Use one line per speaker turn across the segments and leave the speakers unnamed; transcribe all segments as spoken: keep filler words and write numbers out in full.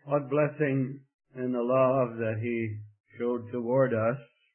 What blessing in the love that He showed toward us.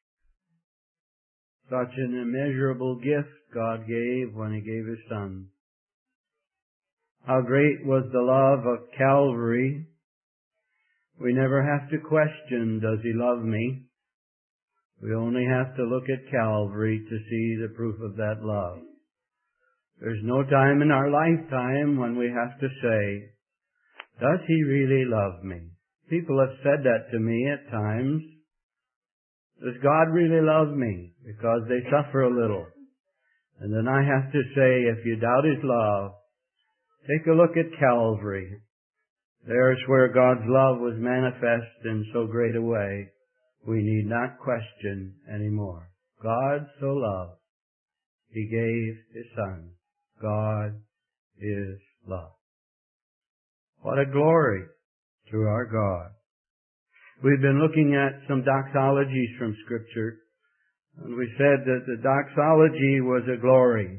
Such an immeasurable gift God gave when He gave His Son. How great was the love of Calvary. We never have to question, does He love me? We only have to look at Calvary to see the proof of that love. There's no time in our lifetime when we have to say, does He really love me? People have said that to me at times. Does God really love me? Because they suffer a little. And then I have to say, if you doubt His love, take a look at Calvary. There's where God's love was manifest in so great a way, we need not question anymore. God so loved, He gave His Son. God is love. What a glory to our God. We've been looking at some doxologies from Scripture, and we said that the doxology was a glory.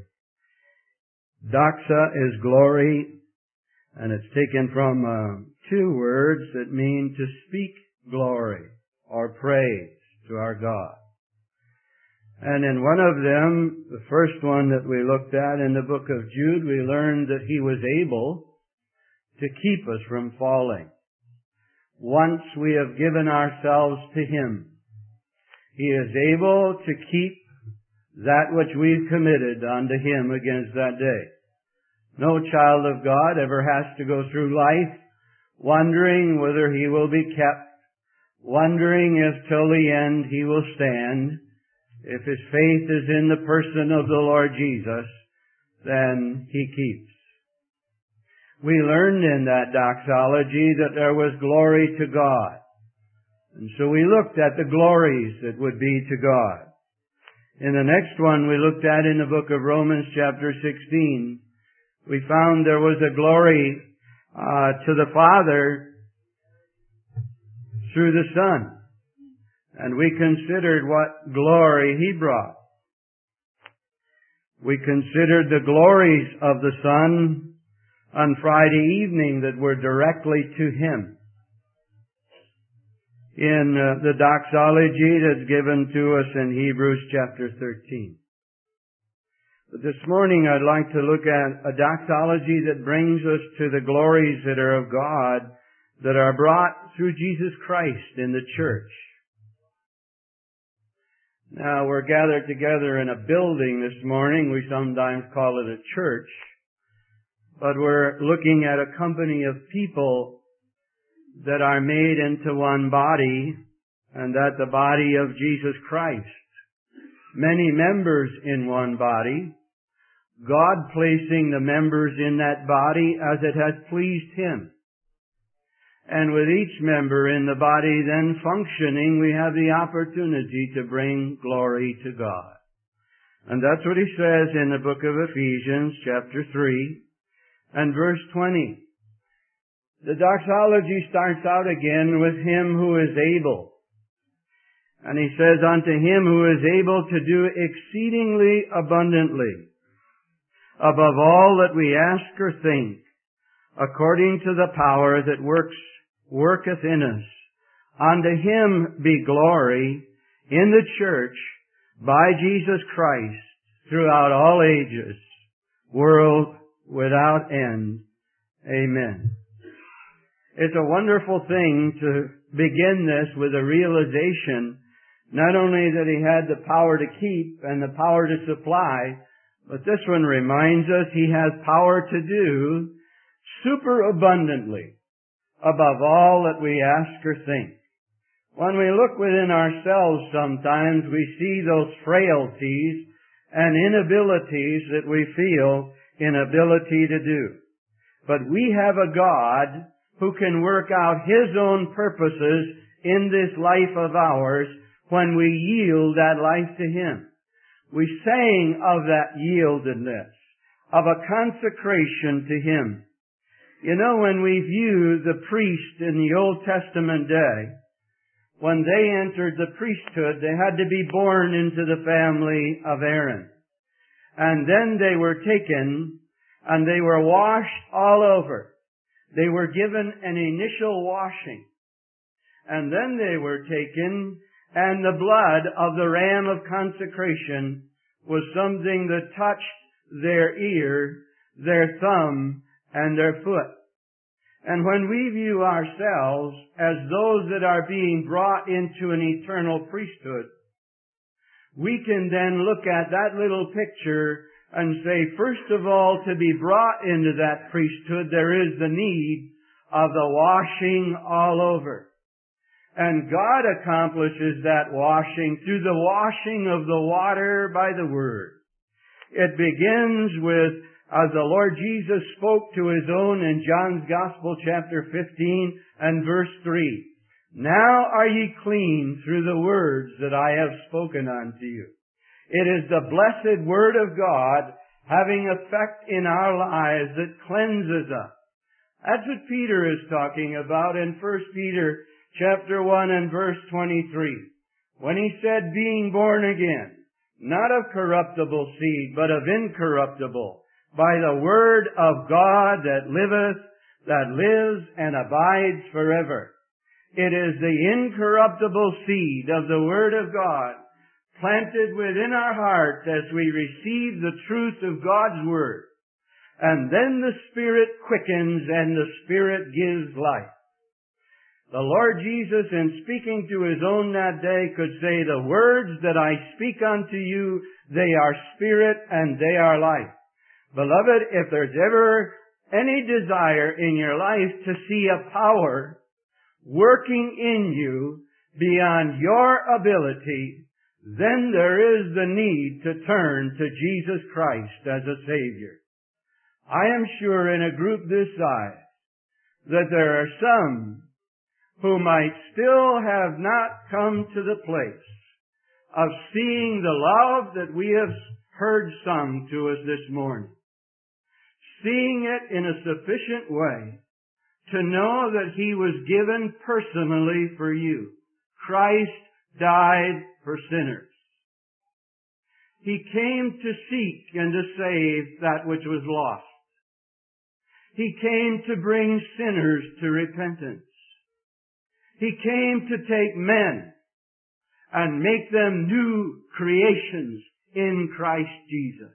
Doxa is glory, and it's taken from uh, two words that mean to speak glory or praise to our God. And in one of them, the first one that we looked at in the book of Jude, we learned that He was able to keep us from falling. Once we have given ourselves to Him, He is able to keep that which we've committed unto Him against that day. No child of God ever has to go through life wondering whether he will be kept, wondering if till the end he will stand. If his faith is in the person of the Lord Jesus, then He keeps. We learned in that doxology that there was glory to God. And so we looked at the glories that would be to God. In the next one we looked at in the book of Romans chapter sixteen, we found there was a glory uh, to the Father through the Son. And we considered what glory He brought. We considered the glories of the Son on Friday evening that were directly to Him. In uh, the doxology that's given to us in Hebrews chapter thirteen. But this morning I'd like to look at a doxology that brings us to the glories that are of God that are brought through Jesus Christ in the church. Now we're gathered together in a building this morning. We sometimes call it a church. But we're looking at a company of people that are made into one body, and that the body of Jesus Christ. Many members in one body, God placing the members in that body as it has pleased Him. And with each member in the body then functioning, we have the opportunity to bring glory to God. And that's what He says in the book of Ephesians chapter three and verse twenty. The doxology starts out again with Him who is able. And He says, unto Him who is able to do exceedingly abundantly, above all that we ask or think, according to the power that works, worketh in us. Unto Him be glory in the church by Jesus Christ throughout all ages, world without end. Amen. It's a wonderful thing to begin this with a realization, not only that He had the power to keep and the power to supply, but this one reminds us He has power to do super abundantly above all that we ask or think. When we look within ourselves sometimes, we see those frailties and inabilities that we feel inability to do. But we have a God who can work out His own purposes in this life of ours when we yield that life to Him. We sang of that yieldedness, of a consecration to Him. You know, when we view the priest in the Old Testament day, when they entered the priesthood, they had to be born into the family of Aaron. And then they were taken and they were washed all over. They were given an initial washing. And then they were taken, and the blood of the ram of consecration was something that touched their ear, their thumb, and their foot. And when we view ourselves as those that are being brought into an eternal priesthood, we can then look at that little picture and say, first of all, to be brought into that priesthood, there is the need of the washing all over. And God accomplishes that washing through the washing of the water by the Word. It begins with, as the Lord Jesus spoke to His own in John's Gospel, chapter fifteen and verse three. Now are ye clean through the words that I have spoken unto you. It is the blessed Word of God having effect in our lives that cleanses us. That's what Peter is talking about in First Peter chapter one and verse twenty-three. When he said, being born again, not of corruptible seed, but of incorruptible, by the word of God that liveth, that lives and abides forever. It is the incorruptible seed of the Word of God planted within our hearts as we receive the truth of God's Word. And then the Spirit quickens and the Spirit gives life. The Lord Jesus, in speaking to His own that day, could say, the words that I speak unto you, they are Spirit and they are life. Beloved, if there's ever any desire in your life to see a power working in you beyond your ability, then there is the need to turn to Jesus Christ as a Savior. I am sure in a group this size that there are some who might still have not come to the place of seeing the love that we have heard sung to us this morning. Seeing it in a sufficient way to know that He was given personally for you. Christ died for sinners. He came to seek and to save that which was lost. He came to bring sinners to repentance. He came to take men and make them new creations in Christ Jesus.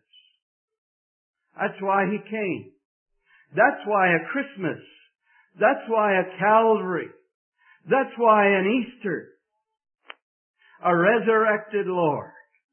That's why He came. That's why a Christmas. That's why a Calvary. That's why an Easter. A resurrected Lord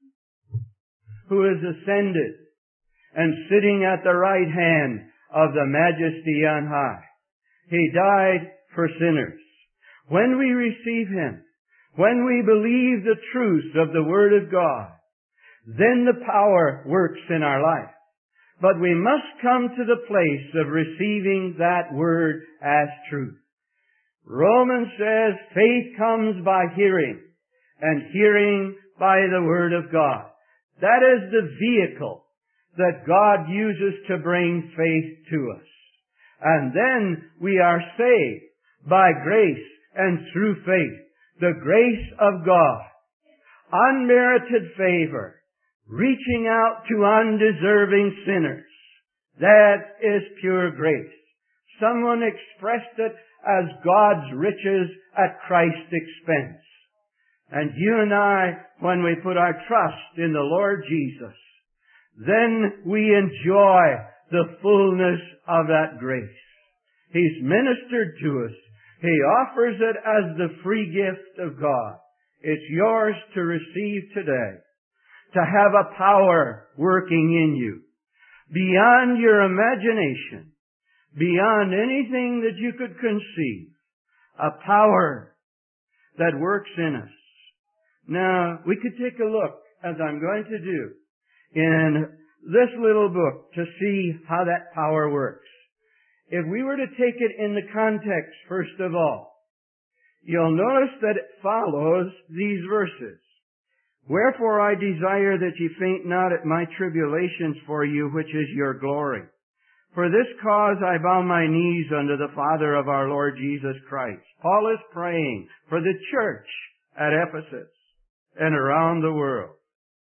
who is ascended and sitting at the right hand of the Majesty on high. He died for sinners. When we receive Him, when we believe the truth of the Word of God, then the power works in our life. But we must come to the place of receiving that Word as truth. Romans says faith comes by hearing, and hearing by the Word of God. That is the vehicle that God uses to bring faith to us. And then we are saved by grace and through faith. The grace of God. Unmerited favor. Reaching out to undeserving sinners. That is pure grace. Someone expressed it as God's riches at Christ's expense. And you and I, when we put our trust in the Lord Jesus, then we enjoy the fullness of that grace. He's ministered to us. He offers it as the free gift of God. It's yours to receive today. To have a power working in you. Beyond your imagination. Beyond anything that you could conceive. A power that works in us. Now, we could take a look, as I'm going to do, in this little book to see how that power works. If we were to take it in the context, first of all, you'll notice that it follows these verses. Wherefore I desire that ye faint not at my tribulations for you, which is your glory. For this cause I bow my knees unto the Father of our Lord Jesus Christ. Paul is praying for the church at Ephesus and around the world,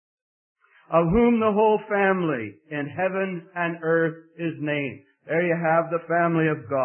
of whom the whole family in heaven and earth is named. There you have the family of God.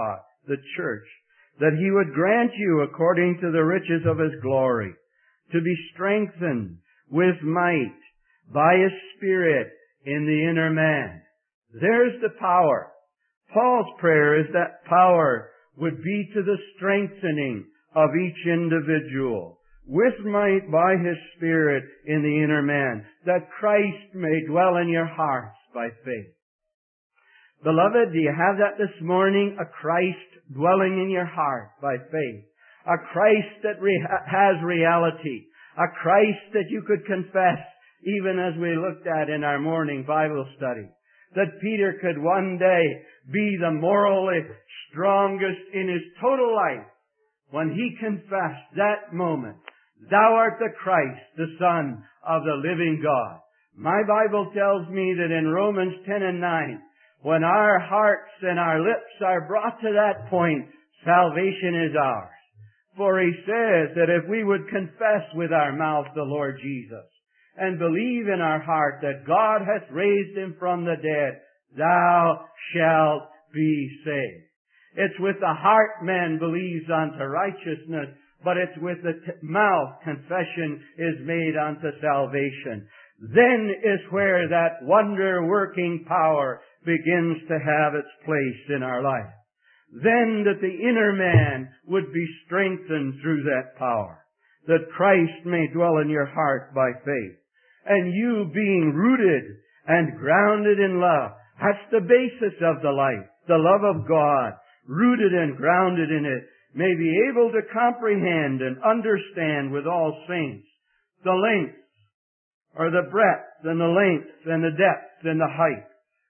the church, that He would grant you, according to the riches of His glory, to be strengthened with might by His Spirit in the inner man. There's the power. Paul's prayer is that power would be to the strengthening of each individual, with might by His Spirit in the inner man, that Christ may dwell in your hearts by faith. Beloved, do you have that this morning? A Christ dwelling in your heart by faith. A Christ that re- has reality. A Christ that you could confess, even as we looked at in our morning Bible study. That Peter could one day be the morally strongest in his total life when he confessed that moment, "Thou art the Christ, the Son of the living God." My Bible tells me that in Romans ten and nine, when our hearts and our lips are brought to that point, salvation is ours. For He says that if we would confess with our mouth the Lord Jesus and believe in our heart that God hath raised Him from the dead, thou shalt be saved. It's with the heart man believes unto righteousness, but it's with the t- mouth confession is made unto salvation. Then is where that wonder-working power begins to have its place in our life. Then that the inner man would be strengthened through that power, that Christ may dwell in your heart by faith. And you being rooted and grounded in love, that's the basis of the life, the love of God, rooted and grounded in it, may be able to comprehend and understand with all saints the length, or the breadth, and the length, and the depth, and the height,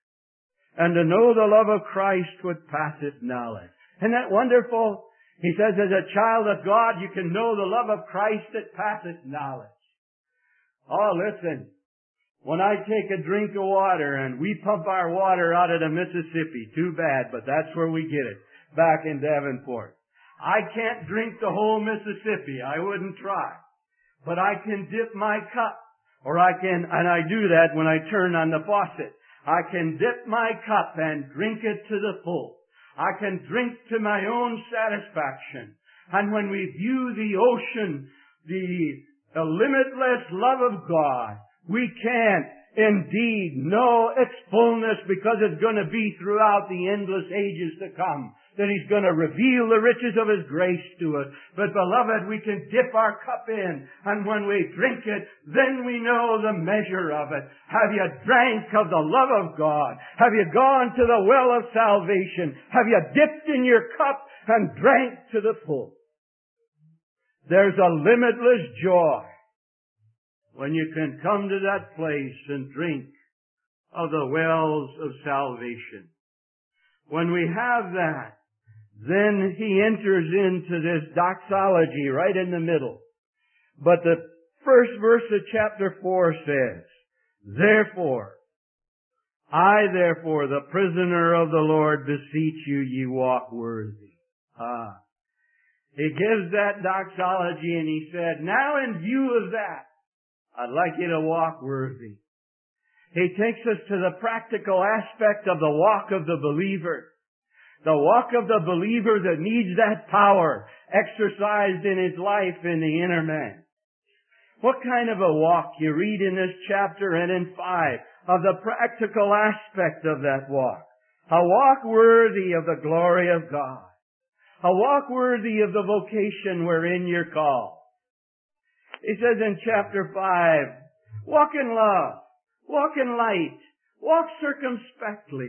and to know the love of Christ which passeth knowledge. Isn't that wonderful? He says, as a child of God, you can know the love of Christ that passeth knowledge. Oh, listen. When I take a drink of water, and we pump our water out of the Mississippi, too bad, but that's where we get it, back in Davenport. I can't drink the whole Mississippi. I wouldn't try. But I can dip my cup, or I can, and I do that when I turn on the faucet. I can dip my cup and drink it to the full. I can drink to my own satisfaction. And when we view the ocean, the, the limitless love of God, we can indeed know its fullness, because it's going to be throughout the endless ages to come, that He's going to reveal the riches of His grace to us. But beloved, we can dip our cup in, and when we drink it, then we know the measure of it. Have you drank of the love of God? Have you gone to the well of salvation? Have you dipped in your cup and drank to the full? There's a limitless joy when you can come to that place and drink of the wells of salvation. When we have that, then he enters into this doxology right in the middle. But the first verse of chapter four says, Therefore, I therefore, the prisoner of the Lord, beseech you, ye walk worthy. Ah. He gives that doxology and he said, now in view of that, I'd like you to walk worthy. He takes us to the practical aspect of the walk of the believer. The walk of the believer that needs that power exercised in his life in the inner man. What kind of a walk? You read in this chapter and in five of the practical aspect of that walk. A walk worthy of the glory of God. A walk worthy of the vocation wherein you're called. He says in chapter five, walk in love, walk in light, walk circumspectly.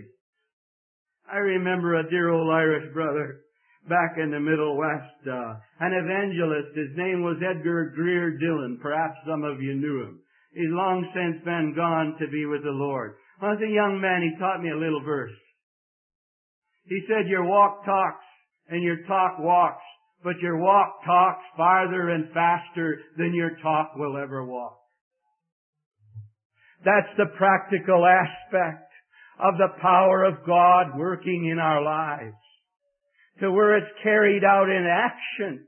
I remember a dear old Irish brother back in the Middle West, uh, an evangelist. His name was Edgar Greer Dillon. Perhaps some of you knew him. He's long since been gone to be with the Lord. When I was a young man, he taught me a little verse. He said, your walk talks and your talk walks, but your walk talks farther and faster than your talk will ever walk. That's the practical aspect of the power of God working in our lives, to where it's carried out in action,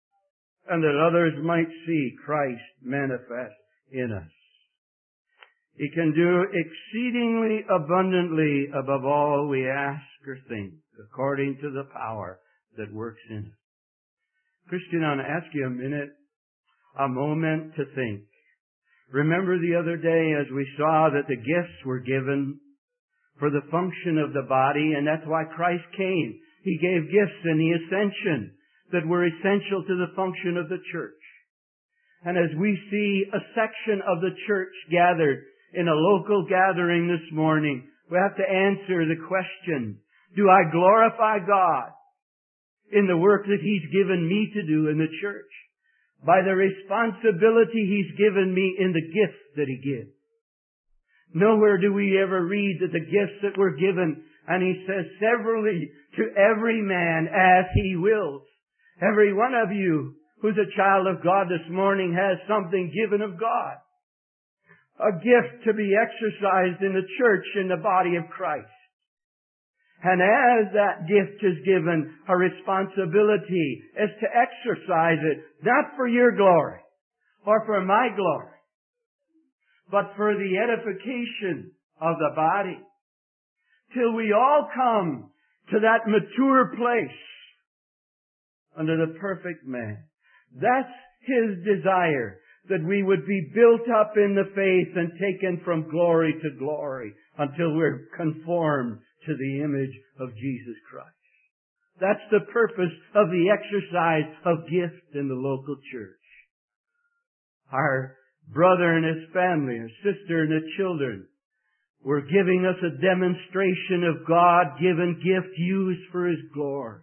and that others might see Christ manifest in us. He can do exceedingly abundantly above all we ask or think, according to the power that works in us. Christian, I want to ask you a minute, a moment to think. Remember the other day as we saw that the gifts were given for the function of the body, and that's why Christ came. He gave gifts in the ascension that were essential to the function of the church. And as we see a section of the church gathered in a local gathering this morning, we have to answer the question, do I glorify God in the work that He's given me to do in the church? By the responsibility He's given me in the gifts that He gives. Nowhere do we ever read that the gifts that were given, and He says severally, to every man as he wills. Every one of you who's a child of God this morning has something given of God. A gift to be exercised in the church, in the body of Christ. And as that gift is given, a responsibility is to exercise it, not for your glory or for my glory, but for the edification of the body, till we all come to that mature place under the perfect man. That's His desire, that we would be built up in the faith and taken from glory to glory until we're conformed to the image of Jesus Christ. That's the purpose of the exercise of gift in the local church. Our brother and his family, our sister and the children, were giving us a demonstration of God-given gift used for His glory.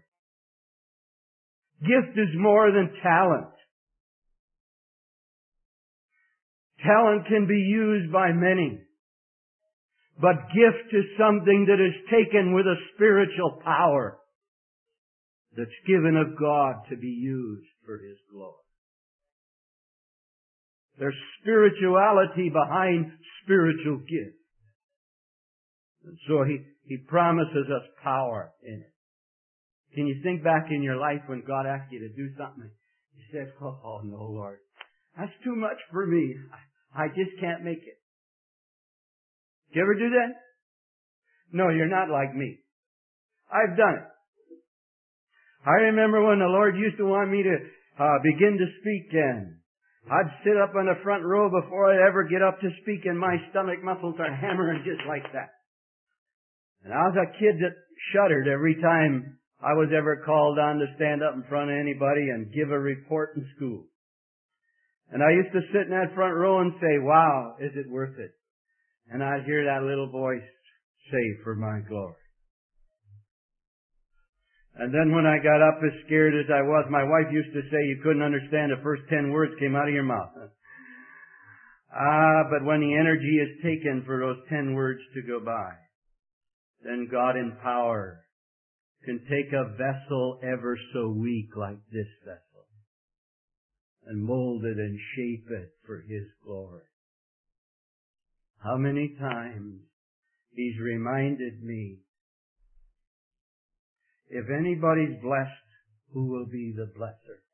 Gift is more than talent. Talent can be used by many. But gift is something that is taken with a spiritual power that's given of God to be used for His glory. There's spirituality behind spiritual gift. And so He, He promises us power in it. Can you think back in your life when God asked you to do something? You said, oh, oh no, Lord. That's too much for me. I, I just can't make it. Did you ever do that? No, you're not like me. I've done it. I remember when the Lord used to want me to uh, begin to speak, and I'd sit up on the front row before I'd ever get up to speak, and my stomach muscles are hammering just like that. And I was a kid that shuddered every time I was ever called on to stand up in front of anybody and give a report in school. And I used to sit in that front row and say, wow, is it worth it? And I'd hear that little voice say, for my glory. And then when I got up as scared as I was, my wife used to say you couldn't understand the first ten words came out of your mouth. Ah, but when the energy is taken for those ten words to go by, then God in power can take a vessel ever so weak like this vessel and mold it and shape it for His glory. How many times He's reminded me, if anybody's blessed, who will be the blesser?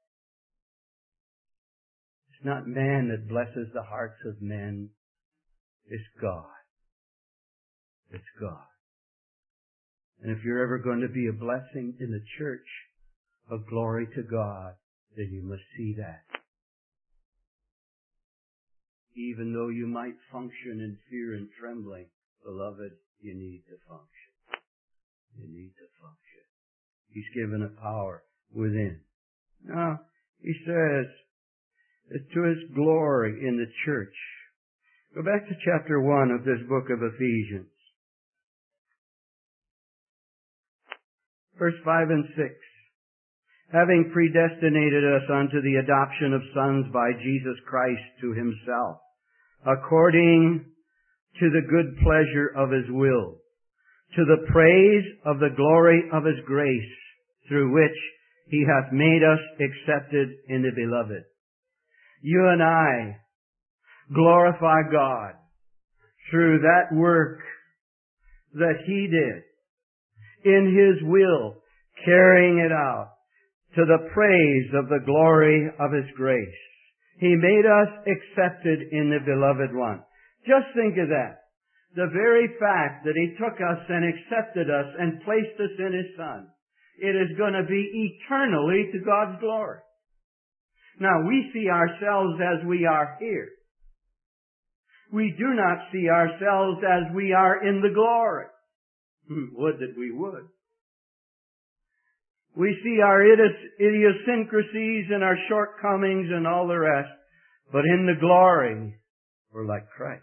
It's not man that blesses the hearts of men. It's God. It's God. And if you're ever going to be a blessing in the church of glory to God, then you must see that. Even though you might function in fear and trembling, beloved, you need to function. You need to function. He's given a power within. Now, He says, it's to His glory in the church. Go back to chapter one of this book of Ephesians. Verse five and six. Having predestinated us unto the adoption of sons by Jesus Christ to Himself, according to the good pleasure of His will, to the praise of the glory of His grace, through which He hath made us accepted in the Beloved. You and I glorify God through that work that He did in His will, carrying it out to the praise of the glory of His grace. He made us accepted in the Beloved One. Just think of that. The very fact that He took us and accepted us and placed us in His Son. It is going to be eternally to God's glory. Now, we see ourselves as we are here. We do not see ourselves as we are in the glory. Would that we would. We see our idiosyncrasies and our shortcomings and all the rest, but in the glory, we're like Christ.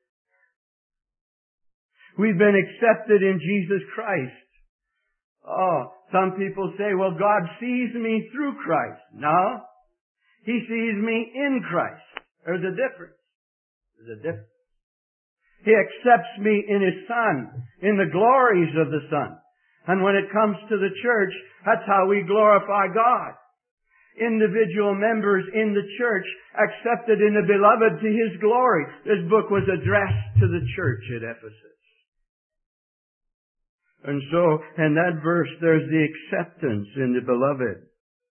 We've been accepted in Jesus Christ. Oh, some people say, well, God sees me through Christ. No. He sees me in Christ. There's a difference. There's a difference. He accepts me in His Son, in the glories of the Son. And when it comes to the church, that's how we glorify God. Individual members in the church accepted in the Beloved to His glory. This book was addressed to the church at Ephesus. And so, in that verse, there's the acceptance in the Beloved.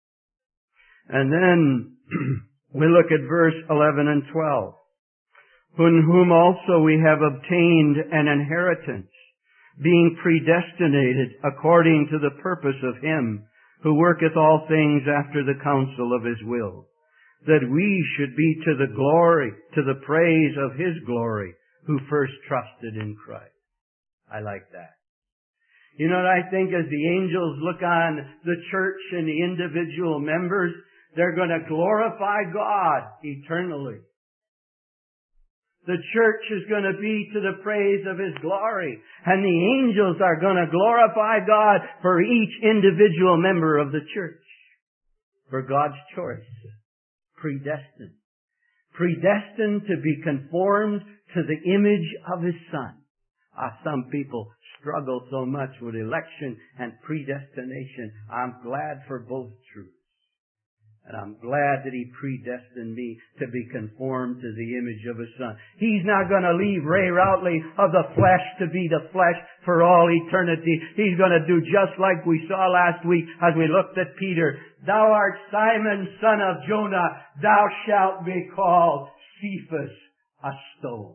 And then, we look at verse eleven and twelve. In whom also we have obtained an inheritance, being predestinated according to the purpose of Him who worketh all things after the counsel of His will, that we should be to the glory, to the praise of His glory, who first trusted in Christ. I like that. You know what I think? As the angels look on the church and the individual members, they're going to glorify God eternally. The church is going to be to the praise of His glory. And the angels are going to glorify God for each individual member of the church. For God's choice. Predestined. Predestined to be conformed to the image of His Son. Ah, some people struggle so much with election and predestination. I'm glad for both truths. And I'm glad that He predestined me to be conformed to the image of His Son. He's not going to leave Ray Routley of the flesh to be the flesh for all eternity. He's going to do just like we saw last week as we looked at Peter. Thou art Simon, son of Jonah. Thou shalt be called Cephas, a stone.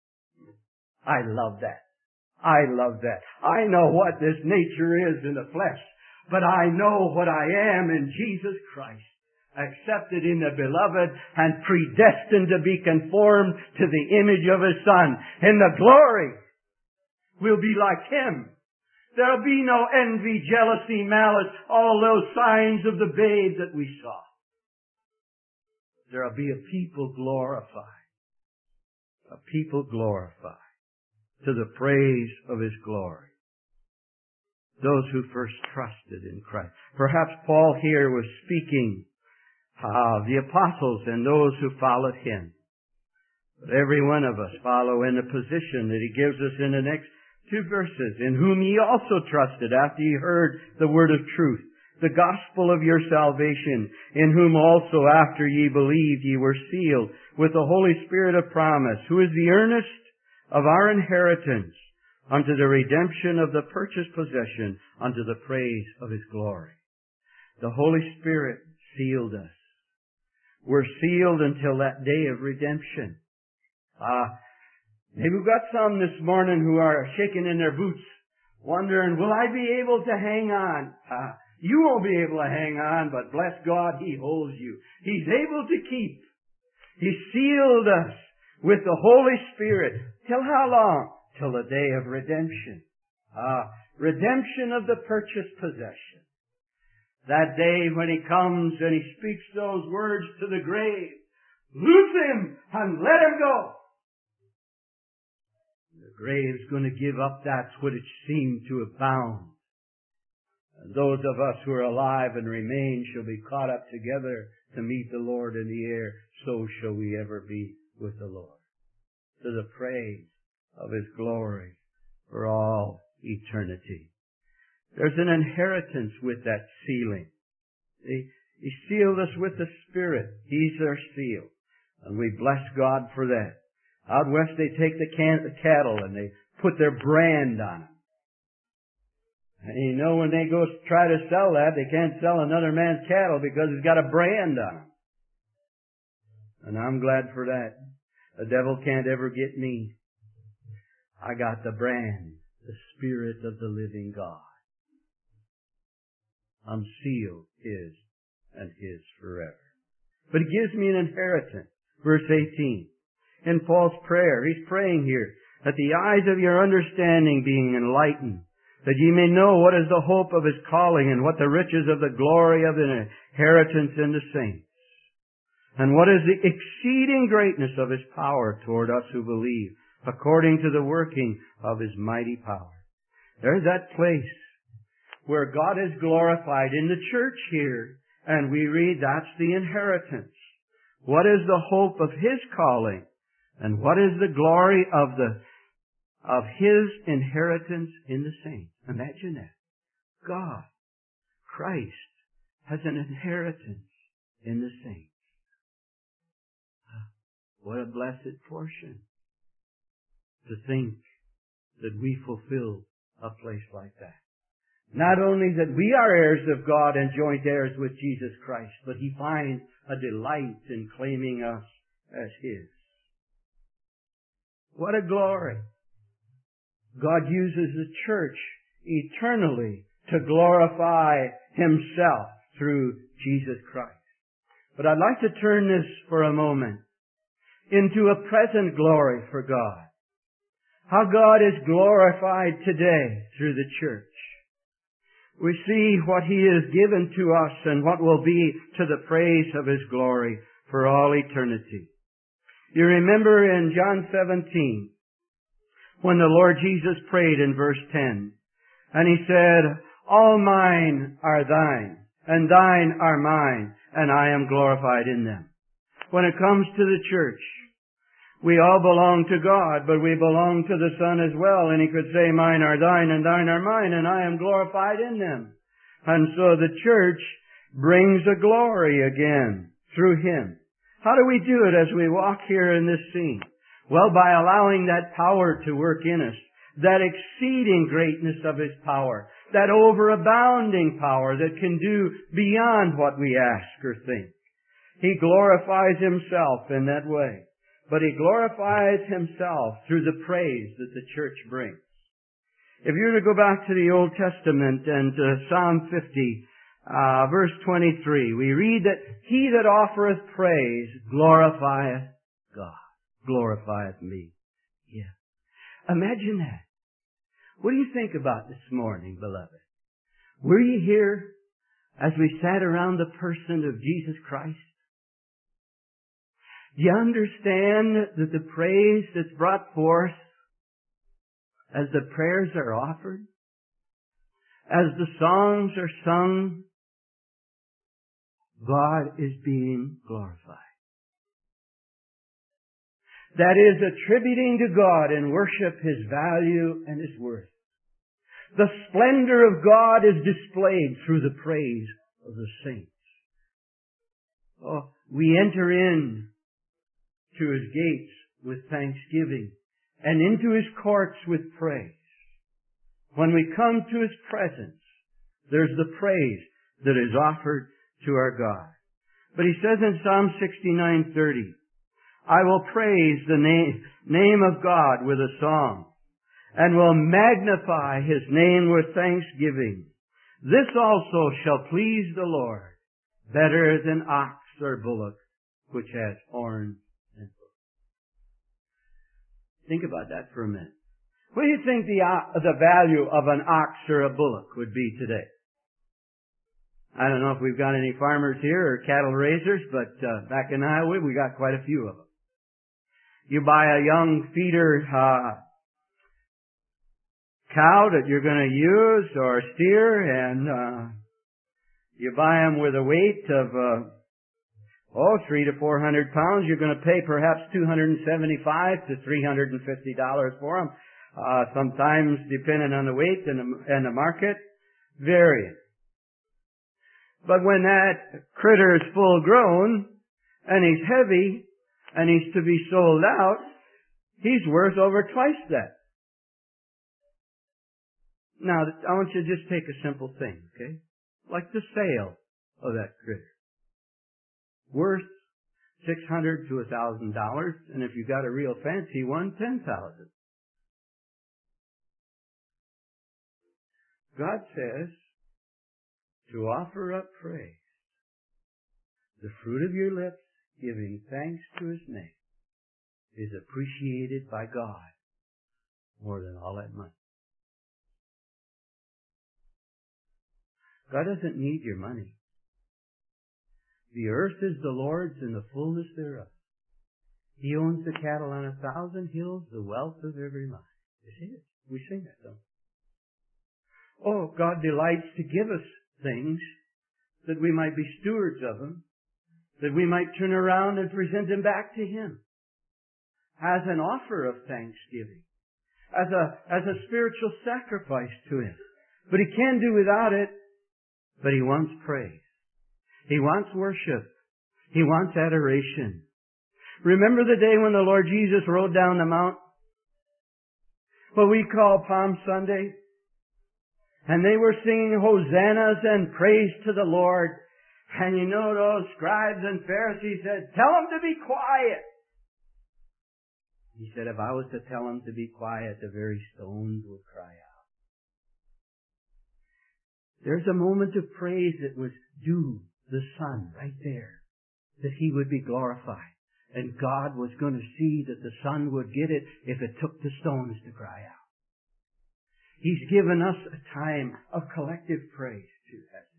I love that. I love that. I know what this nature is in the flesh, but I know what I am in Jesus Christ. Accepted in the Beloved and predestined to be conformed to the image of His Son. In the glory, we'll be like Him. There'll be no envy, jealousy, malice, all those signs of the babe that we saw. There'll be a people glorified. A people glorified to the praise of His glory. Those who first trusted in Christ. Perhaps Paul here was speaking of the apostles and those who followed him. But every one of us follow in the position that he gives us in the next two verses. In whom ye also trusted after ye heard the word of truth, the gospel of your salvation, in whom also after ye believed ye were sealed with the Holy Spirit of promise, who is the earnest of our inheritance unto the redemption of the purchased possession, unto the praise of His glory. The Holy Spirit sealed us. We're sealed until that day of redemption. Ah, maybe we've got some this morning who are shaking in their boots, wondering, will I be able to hang on? Ah, you won't be able to hang on, but bless God, He holds you. He's able to keep. He sealed us with the Holy Spirit. Till how long? Till the day of redemption. Ah, redemption of the purchased possession. That day when He comes and He speaks those words to the grave, loose him and let him go. The grave's going to give up that which seemed to have bound. And those of us who are alive and remain shall be caught up together to meet the Lord in the air. So shall we ever be with the Lord. To the praise of His glory for all eternity. There's an inheritance with that sealing. He, he sealed us with the Spirit. He's our seal. And we bless God for that. Out west they take the, can, the cattle and they put their brand on them. And you know when they go try to sell that, they can't sell another man's cattle because it's got a brand on them. And I'm glad for that. The devil can't ever get me. I got the brand, the Spirit of the living God. I'm sealed His and His forever. But He gives me an inheritance. Verse eighteen. In Paul's prayer, he's praying here, that the eyes of your understanding being enlightened, that ye may know what is the hope of His calling, and what the riches of the glory of the inheritance in the saints, and what is the exceeding greatness of His power toward us who believe, according to the working of His mighty power. There's that place where God is glorified in the church here, and we read that's the inheritance. What is the hope of His calling? And what is the glory of the of His inheritance in the saints? Imagine that. God, Christ, has an inheritance in the saints. What a blessed portion to think that we fulfill a place like that. Not only that we are heirs of God and joint heirs with Jesus Christ, but He finds a delight in claiming us as His. What a glory! God uses the church eternally to glorify Himself through Jesus Christ. But I'd like to turn this for a moment into a present glory for God. How God is glorified today through the church. We see what He has given to us and what will be to the praise of His glory for all eternity. You remember in John seventeen, when the Lord Jesus prayed in verse ten, and He said, all mine are thine, and thine are mine, and I am glorified in them. When it comes to the church, we all belong to God, but we belong to the Son as well, and He could say, mine are thine, and thine are mine, and I am glorified in them. And so the church brings a glory again through Him. How do we do it as we walk here in this scene? Well, by allowing that power to work in us, that exceeding greatness of His power, that overabounding power that can do beyond what we ask or think. He glorifies Himself in that way. But He glorifies Himself through the praise that the church brings. If you were to go back to the Old Testament and to Psalm fifty, uh, verse twenty-three, we read that He that offereth praise glorifieth God, glorifieth me. Yeah. Imagine that. What do you think about this morning, beloved? Were you here as we sat around the person of Jesus Christ? Do you understand that the praise that's brought forth as the prayers are offered, as the songs are sung, God is being glorified? That is attributing to God in worship His value and His worth. The splendor of God is displayed through the praise of the saints. Oh, we enter in to His gates with thanksgiving and into His courts with praise. When we come to His presence, there's the praise that is offered to our God. But He says in Psalm sixty-nine thirty, I will praise the name, name of God with a song, and will magnify His name with thanksgiving. This also shall please the Lord, better than ox or bullock, which has horns and hooves. Think about that for a minute. What do you think the, uh, the value of an ox or a bullock would be today? I don't know if we've got any farmers here or cattle raisers, but uh, back in Iowa we got quite a few of them. You buy a young feeder uh, cow that you're going to use or steer, and uh, you buy them with a weight of uh, oh three to four hundred pounds. You're going to pay perhaps two hundred and seventy-five to three hundred and fifty dollars for them. Uh, sometimes, depending on the weight and the, and the market, varying. But when that critter is full grown and he's heavy, and he's to be sold out, he's worth over twice that. Now, I want you to just take a simple thing, okay? Like the sale of that critter. Worth six hundred to a thousand dollars, and if you got a real fancy one, ten thousand. God says to offer up praise, the fruit of your lips, giving thanks to His name, is appreciated by God more than all that money. God doesn't need your money. The earth is the Lord's and the fullness thereof. He owns the cattle on a thousand hills, the wealth of every mine. It's His. We sing that, don't we? Oh, God delights to give us things that we might be stewards of them, that we might turn around and present them back to Him as an offer of thanksgiving, as a, as a spiritual sacrifice to Him. But He can't do without it, but He wants praise. He wants worship. He wants adoration. Remember the day when the Lord Jesus rode down the mount? What we call Palm Sunday? And they were singing hosannas and praise to the Lord. And you know those scribes and Pharisees said, tell them to be quiet. He said, if I was to tell them to be quiet, the very stones would cry out. There's a moment of praise that was due the Son right there, that He would be glorified. And God was going to see that the Son would get it if it took the stones to cry out. He's given us a time of collective praise too, hasn't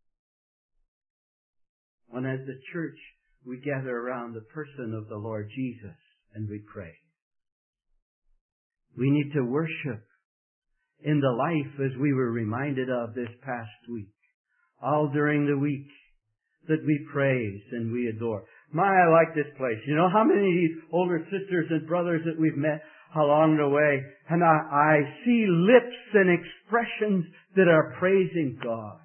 He? When as the church we gather around the person of the Lord Jesus and we pray. We need to worship in the life as we were reminded of this past week. All during the week that we praise and we adore. My, I like this place. You know how many of these older sisters and brothers that we've met along the way, and I, I see lips and expressions that are praising God.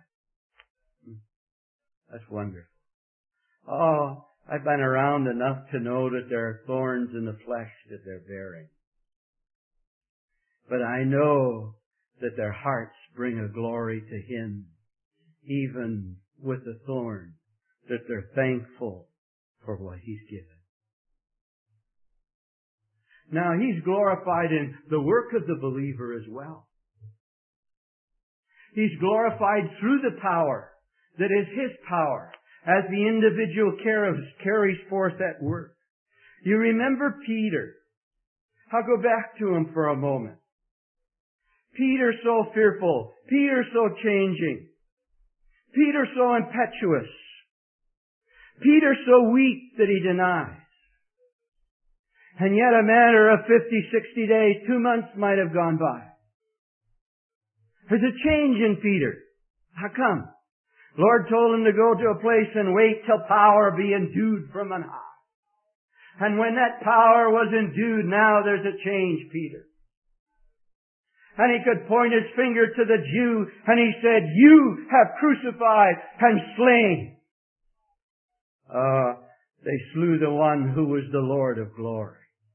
That's wonderful. Oh, I've been around enough to know that there are thorns in the flesh that they're bearing. But I know that their hearts bring a glory to Him, even with the thorn, that they're thankful for what He's given. Now, He's glorified in the work of the believer as well. He's glorified through the power that is His power as the individual carries forth that work. You remember Peter. I'll go back to him for a moment. Peter so fearful. Peter so changing. Peter so impetuous. Peter so weak that he denies. And yet a matter of fifty, sixty days, two months might have gone by. There's a change in Peter. How come? Lord told him to go to a place and wait till power be endued from on high. And when that power was endued, now there's a change, Peter. And he could point his finger to the Jew and he said, you have crucified and slain. Uh, they slew the one who was the Lord of glory.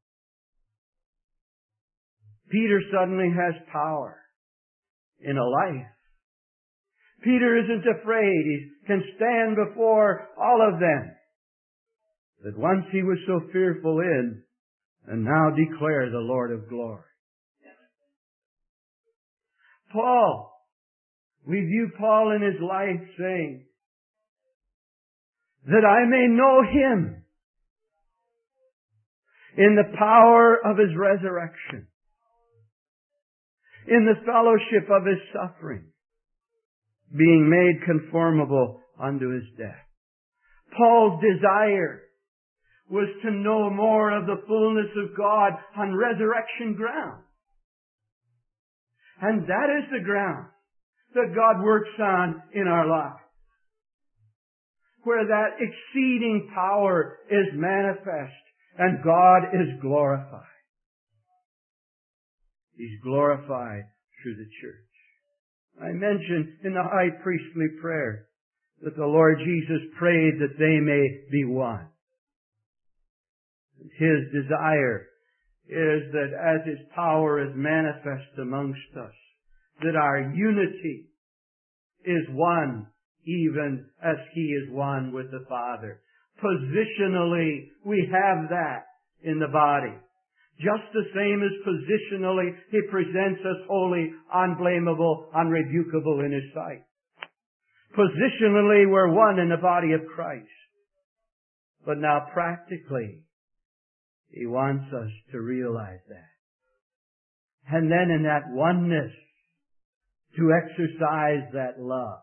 Peter suddenly has power in a life. Peter isn't afraid. He can stand before all of them. That once he was so fearful in, and now declare the Lord of glory. Paul, we view Paul in his life saying, that I may know Him in the power of His resurrection, in the fellowship of His suffering, being made conformable unto His death. Paul's desire was to know more of the fullness of God on resurrection ground. And that is the ground that God works on in our lives, where that exceeding power is manifest and God is glorified. He's glorified through the church. I mentioned in the high priestly prayer that the Lord Jesus prayed that they may be one. His desire is that as His power is manifest amongst us, that our unity is one, even as He is one with the Father. Positionally, we have that in the body. Just the same as positionally, He presents us holy, unblameable, unrebukable in His sight. Positionally, we're one in the body of Christ. But now practically, He wants us to realize that. And then in that oneness, to exercise that love.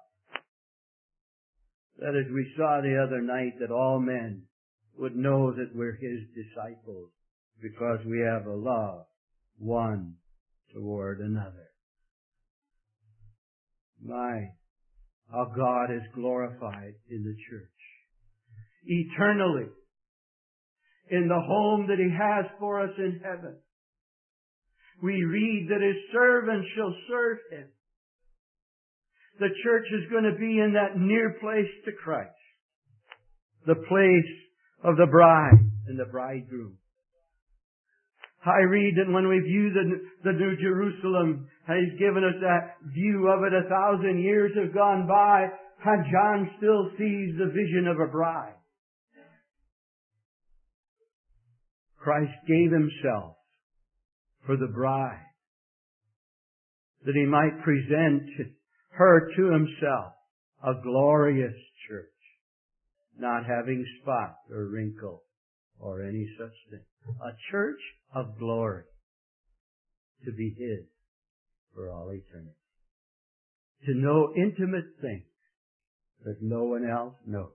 That as we saw the other night, that all men would know that we're His disciples because we have a love one toward another. My, how God is glorified in the church. Eternally, in the home that He has for us in heaven. We read that His servants shall serve Him. The church is going to be in that near place to Christ. The place of the bride and the bridegroom. I read that when we view the, the New Jerusalem, and He's given us that view of it, a thousand years have gone by, and John still sees the vision of a bride. Christ gave Himself for the bride, that He might present her to Himself, a glorious church, not having spot or wrinkle or any such thing. A church of glory, to be His for all eternity. To know intimate things that no one else knows.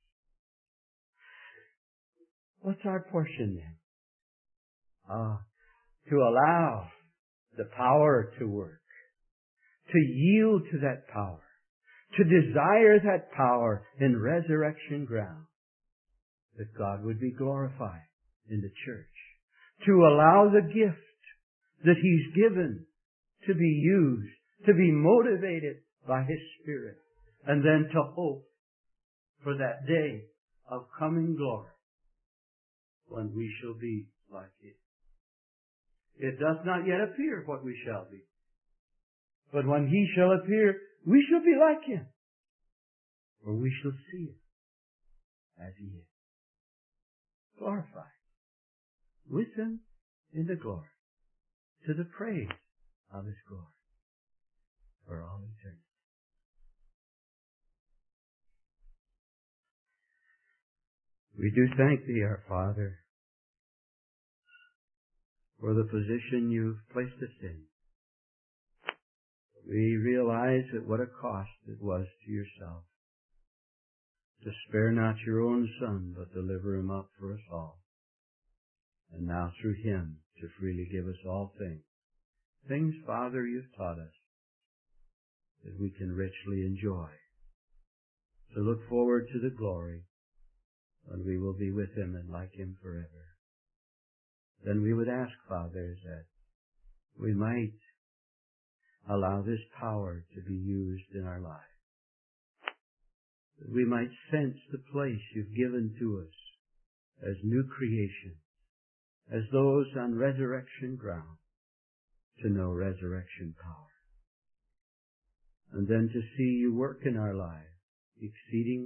What's our portion then? Ah, to allow the power to work. To yield to that power. To desire that power in resurrection ground. That God would be glorified in the church. To allow the gift that He's given to be used, to be motivated by His Spirit, and then to hope for that day of coming glory when we shall be like Him. It does not yet appear what we shall be. But when He shall appear, we shall be like Him, for we shall see Him as He is. Glorified with Him in the glory, to the praise of His glory for all eternity. We do thank Thee, our Father, for the position You've placed us in. We realize that what a cost it was to Yourself to spare not Your own Son, but deliver Him up for us all. And now through Him to freely give us all things. Things, Father, You've taught us that we can richly enjoy. To look forward to the glory when we will be with Him and like Him forever. Then we would ask, Father, that we might allow this power to be used in our lives. That we might sense the place You've given to us as new creation, as those on resurrection ground, to know resurrection power. And then to see You work in our lives, exceeding